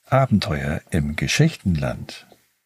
Abenteuer im Geschichtenland.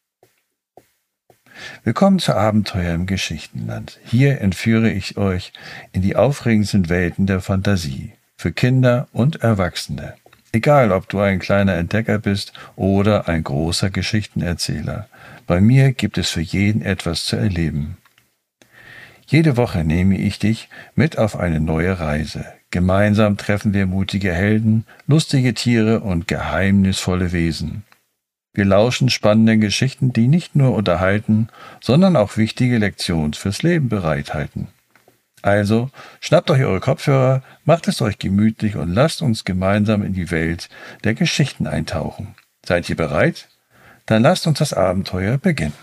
Willkommen zu Abenteuer im Geschichtenland. Hier entführe ich euch in die aufregendsten Welten der Fantasie, für Kinder und Erwachsene. Egal, ob du ein kleiner Entdecker bist oder ein großer Geschichtenerzähler. Bei mir gibt es für jeden etwas zu erleben. Jede Woche nehme ich dich mit auf eine neue Reise. Gemeinsam treffen wir mutige Helden, lustige Tiere und geheimnisvolle Wesen. Wir lauschen spannenden Geschichten, die nicht nur unterhalten, sondern auch wichtige Lektionen fürs Leben bereithalten. Also, schnappt euch eure Kopfhörer, macht es euch gemütlich und lasst uns gemeinsam in die Welt der Geschichten eintauchen. Seid ihr bereit? Dann lasst uns das Abenteuer beginnen.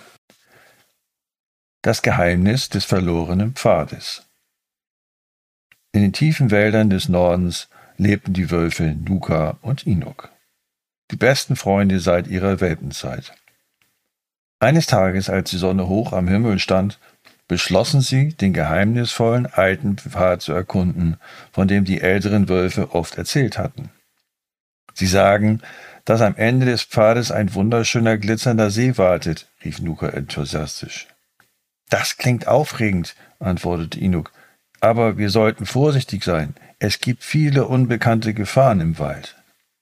Das Geheimnis des verlorenen Pfades. In den tiefen Wäldern des Nordens lebten die Wölfe Nuka und Inuk, die besten Freunde seit ihrer Welpenzeit. Eines Tages, als die Sonne hoch am Himmel stand, beschlossen sie, den geheimnisvollen alten Pfad zu erkunden, von dem die älteren Wölfe oft erzählt hatten. Sie sagen, dass am Ende des Pfades ein wunderschöner glitzernder See wartet, rief Nuka enthusiastisch. Das klingt aufregend, antwortete Inuk, aber wir sollten vorsichtig sein. Es gibt viele unbekannte Gefahren im Wald.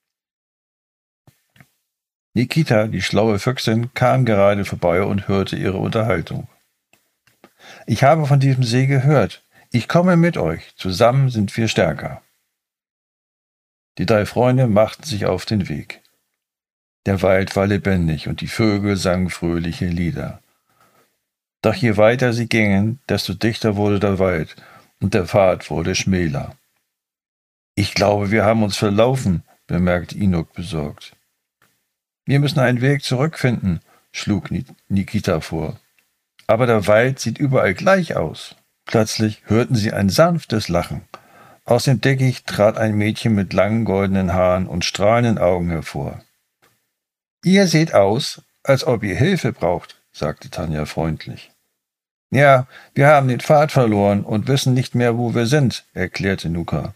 Nikita, die schlaue Füchsin, kam gerade vorbei und hörte ihre Unterhaltung. Ich habe von diesem See gehört. Ich komme mit euch. Zusammen sind wir stärker. Die drei Freunde machten sich auf den Weg. Der Wald war lebendig und die Vögel sangen fröhliche Lieder. Doch je weiter sie gingen, desto dichter wurde der Wald und der Pfad wurde schmäler. Ich glaube, wir haben uns verlaufen, bemerkte Inuk besorgt. Wir müssen einen Weg zurückfinden, schlug Nikita vor. Aber der Wald sieht überall gleich aus. Plötzlich hörten sie ein sanftes Lachen. Aus dem Dickicht trat ein Mädchen mit langen goldenen Haaren und strahlenden Augen hervor. Ihr seht aus, als ob ihr Hilfe braucht, sagte Tanja freundlich. Ja, wir haben den Pfad verloren und wissen nicht mehr, wo wir sind, erklärte Nuka.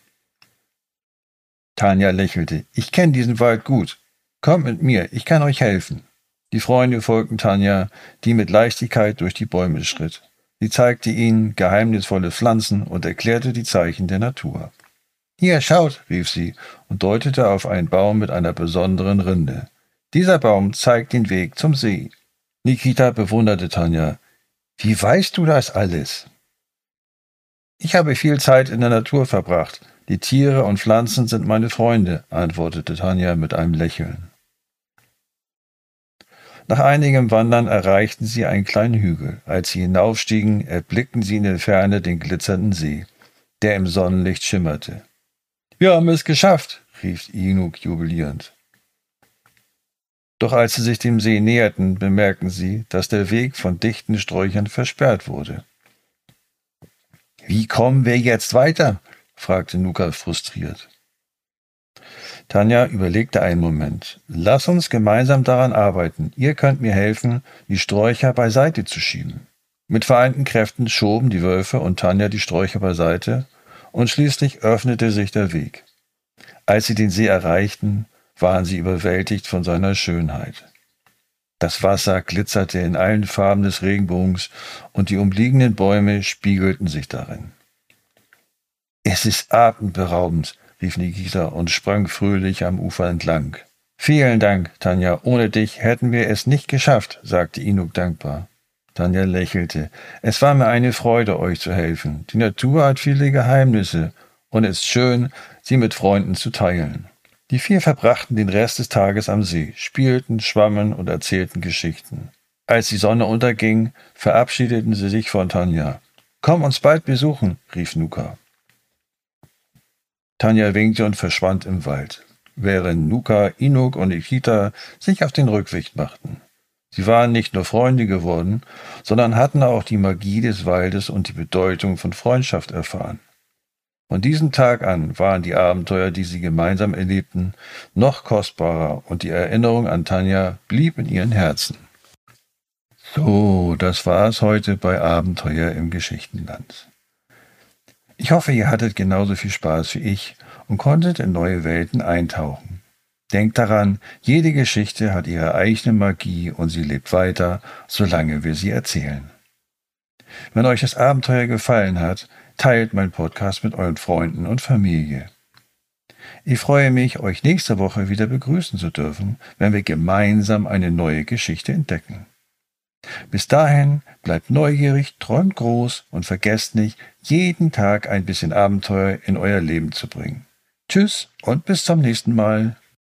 Tanja lächelte. Ich kenne diesen Wald gut. Kommt mit mir, ich kann euch helfen. Die Freunde folgten Tanja, die mit Leichtigkeit durch die Bäume schritt. Sie zeigte ihnen geheimnisvolle Pflanzen und erklärte die Zeichen der Natur. Hier, schaut, rief sie und deutete auf einen Baum mit einer besonderen Rinde. Dieser Baum zeigt den Weg zum See. Nikita bewunderte Tanja. Wie weißt du das alles? Ich habe viel Zeit in der Natur verbracht. Die Tiere und Pflanzen sind meine Freunde, antwortete Tanja mit einem Lächeln. Nach einigem Wandern erreichten sie einen kleinen Hügel. Als sie hinaufstiegen, erblickten sie in der Ferne den glitzernden See, der im Sonnenlicht schimmerte. Wir haben es geschafft, rief Inuk jubilierend. Doch als sie sich dem See näherten, bemerkten sie, dass der Weg von dichten Sträuchern versperrt wurde. Wie kommen wir jetzt weiter? Fragte Nuka frustriert. Tanja überlegte einen Moment. Lass uns gemeinsam daran arbeiten. Ihr könnt mir helfen, die Sträucher beiseite zu schieben. Mit vereinten Kräften schoben die Wölfe und Tanja die Sträucher beiseite und schließlich öffnete sich der Weg. Als sie den See erreichten, waren sie überwältigt von seiner Schönheit. Das Wasser glitzerte in allen Farben des Regenbogens und die umliegenden Bäume spiegelten sich darin. Es ist atemberaubend, rief Nikita und sprang fröhlich am Ufer entlang. Vielen Dank, Tanja. Ohne dich hätten wir es nicht geschafft, sagte Inuk dankbar. Tanja lächelte. Es war mir eine Freude, euch zu helfen. Die Natur hat viele Geheimnisse und es ist schön, sie mit Freunden zu teilen. Die vier verbrachten den Rest des Tages am See, spielten, schwammen und erzählten Geschichten. Als die Sonne unterging, verabschiedeten sie sich von Tanja. Komm uns bald besuchen, rief Nuka. Tanja winkte und verschwand im Wald, während Nuka, Inuk und Nikita sich auf den Rückweg machten. Sie waren nicht nur Freunde geworden, sondern hatten auch die Magie des Waldes und die Bedeutung von Freundschaft erfahren. Von diesem Tag an waren die Abenteuer, die sie gemeinsam erlebten, noch kostbarer und die Erinnerung an Tanja blieb in ihren Herzen. So, das war es heute bei Abenteuer im Geschichtenland. Ich hoffe, ihr hattet genauso viel Spaß wie ich und konntet in neue Welten eintauchen. Denkt daran, jede Geschichte hat ihre eigene Magie und sie lebt weiter, solange wir sie erzählen. Wenn euch das Abenteuer gefallen hat, teilt meinen Podcast mit euren Freunden und Familie. Ich freue mich, euch nächste Woche wieder begrüßen zu dürfen, wenn wir gemeinsam eine neue Geschichte entdecken. Bis dahin bleibt neugierig, träumt groß und vergesst nicht, jeden Tag ein bisschen Abenteuer in euer Leben zu bringen. Tschüss und bis zum nächsten Mal.